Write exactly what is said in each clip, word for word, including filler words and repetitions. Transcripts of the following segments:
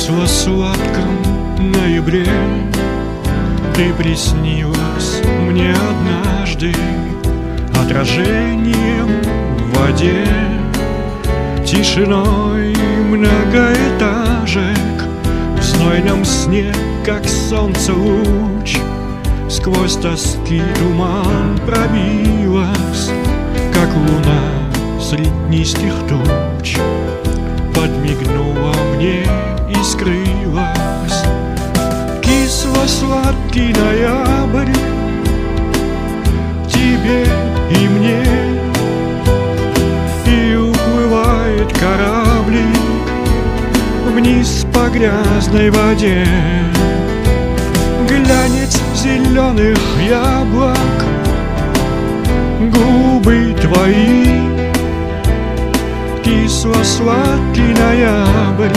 кисло-сладком ноябре ты приснилась мне однажды отражением в воде, тишиной многоэтажек, в знойном сне, как солнце луч, сквозь тоски туман пробилась, как луна средь низких туч, подмигнула мне и скрылась. Кисло-сладкий ноябрь тебе и мне, и уплывает кораблик вниз по грязной воде. Глянец зеленых яблок, губы твои, кисло-сладкий ноябрь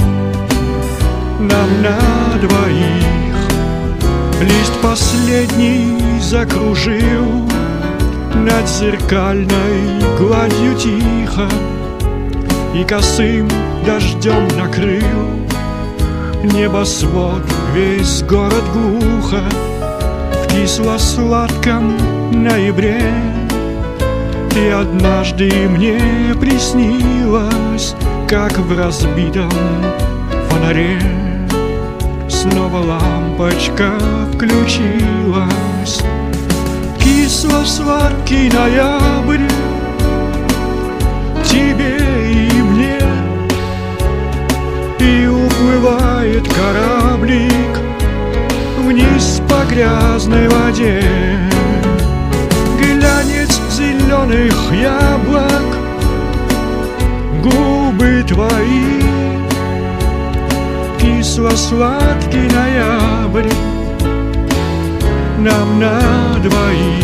нам на двоих. Лист последний закружил над зеркальной гладью тихо и косым дождем накрыл небосвод, весь город глухо. В кисло-сладком ноябре ты однажды мне приснилась, как в разбитом фонаре. Снова лампочка включилась. Кисло-сладкий ноябрь тебе и мне, и уплывает кораблик вниз по грязной воде. Глянец зеленых яблок, губы твои, кисло-сладкий ноябрь нам на двоих.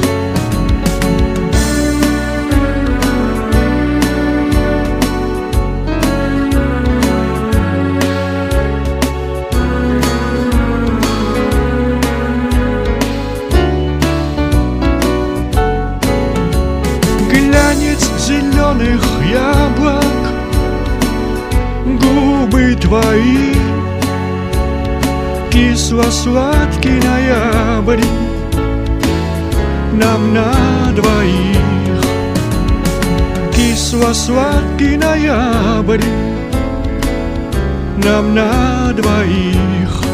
Глянец зеленых яблок, губы твои, кисло-сладкий ноябрь нам на двоих. Кисло-сладкий ноябрь нам на двоих.